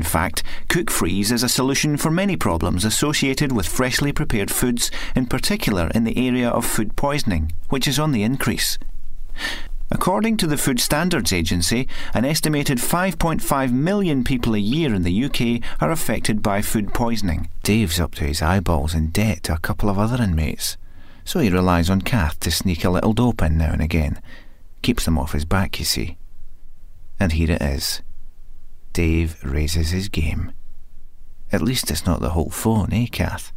In fact, Cook Freeze is a solution for many problems associated with freshly prepared foods, in particular in the area of food poisoning, which is on the increase. According to the Food Standards Agency, an estimated 5.5 million people a year in the UK are affected by food poisoning. Dave's up to his eyeballs in debt to a couple of other inmates, so he relies on Kath to sneak a little dope in now and again. Keeps them off his back, you see. And here it is. Dave raises his game. At least it's not the whole phone, eh, Kath?